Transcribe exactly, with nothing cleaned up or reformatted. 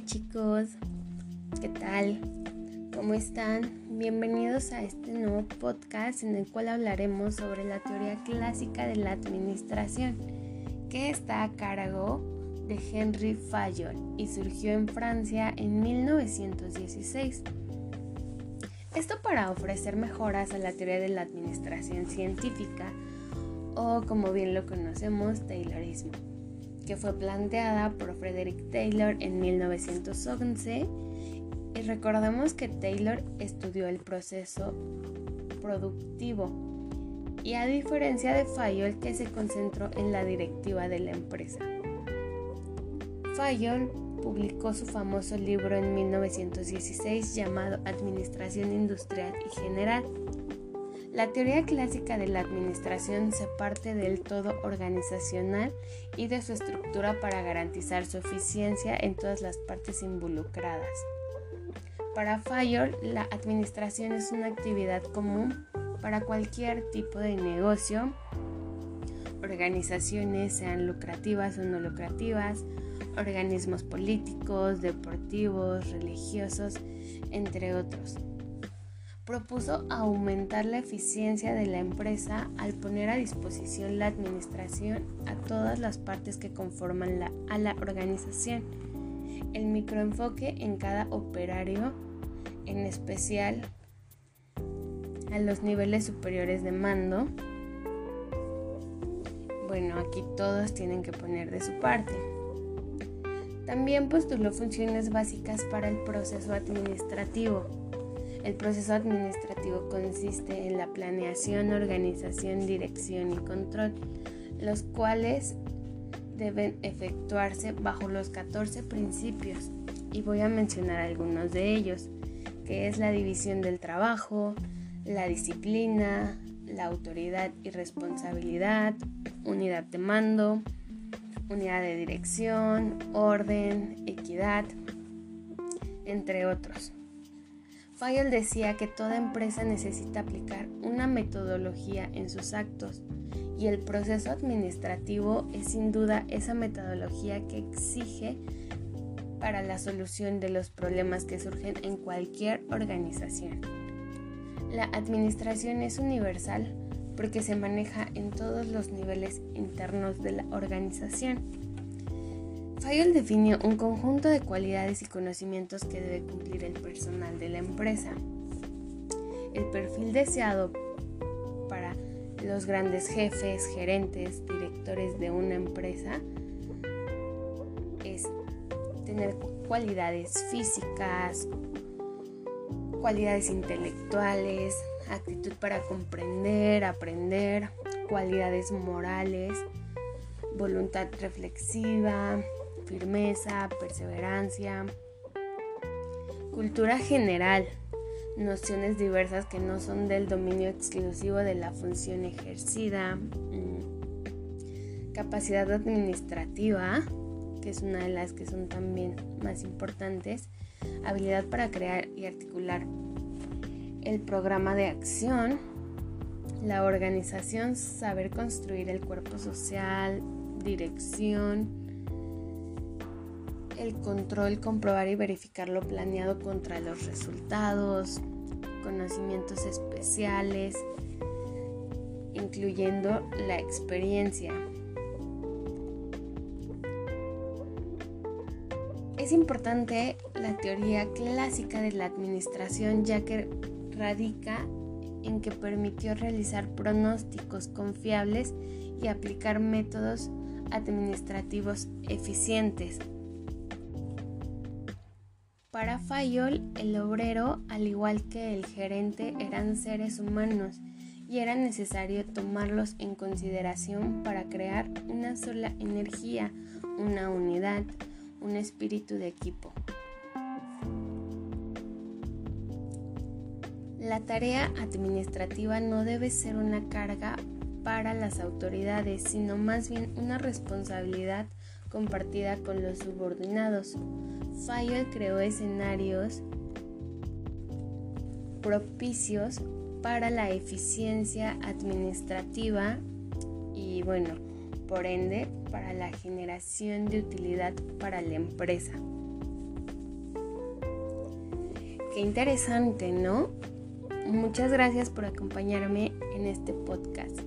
Hola chicos, ¿qué tal? ¿Cómo están? Bienvenidos a este nuevo podcast en el cual hablaremos sobre la teoría clásica de la administración, que está a cargo de Henri Fayol y surgió en Francia en mil novecientos dieciséis. Esto para ofrecer mejoras a la teoría de la administración científica, o como bien lo conocemos, Taylorismo, que fue planteada por Frederick Taylor en mil novecientos once, y recordemos que Taylor estudió el proceso productivo y a diferencia de Fayol, que se concentró en la directiva de la empresa. Fayol publicó su famoso libro en mil novecientos dieciséis llamado Administración Industrial y General. La teoría clásica de la administración se parte del todo organizacional y de su estructura para garantizar su eficiencia en todas las partes involucradas. Para Fayol, la administración es una actividad común para cualquier tipo de negocio, organizaciones, sean lucrativas o no lucrativas, organismos políticos, deportivos, religiosos, entre otros. Propuso aumentar la eficiencia de la empresa al poner a disposición la administración a todas las partes que conforman la, a la organización. El microenfoque en cada operario, en especial a los niveles superiores de mando. Bueno, aquí todos tienen que poner de su parte. También postuló funciones básicas para el proceso administrativo. El proceso administrativo consiste en la planeación, organización, dirección y control, los cuales deben efectuarse bajo los catorce principios, y voy a mencionar algunos de ellos, que es la división del trabajo, la disciplina, la autoridad y responsabilidad, unidad de mando, unidad de dirección, orden, equidad, entre otros. Fayol decía que toda empresa necesita aplicar una metodología en sus actos, y el proceso administrativo es sin duda esa metodología que exige para la solución de los problemas que surgen en cualquier organización. La administración es universal porque se maneja en todos los niveles internos de la organización. Fayol definió un conjunto de cualidades y conocimientos que debe cumplir el personal de la empresa. El perfil deseado para los grandes jefes, gerentes, directores de una empresa es tener cualidades físicas, cualidades intelectuales, actitud para comprender, aprender, cualidades morales, voluntad reflexiva, firmeza, perseverancia, cultura general, nociones diversas que no son del dominio exclusivo de la función ejercida, capacidad administrativa, que es una de las que son también más importantes, habilidad para crear y articular el programa de acción, la organización, saber construir el cuerpo social, dirección, el control, comprobar y verificar lo planeado contra los resultados, conocimientos especiales, incluyendo la experiencia. Es importante la teoría clásica de la administración, ya que radica en que permitió realizar pronósticos confiables y aplicar métodos administrativos eficientes. Para Fayol, el obrero, al igual que el gerente, eran seres humanos y era necesario tomarlos en consideración para crear una sola energía, una unidad, un espíritu de equipo. La tarea administrativa no debe ser una carga para las autoridades, sino más bien una responsabilidad compartida con los subordinados. Fayol creó escenarios propicios para la eficiencia administrativa y, bueno, por ende, para la generación de utilidad para la empresa. qué interesante, ¿no? Muchas gracias por acompañarme en este podcast.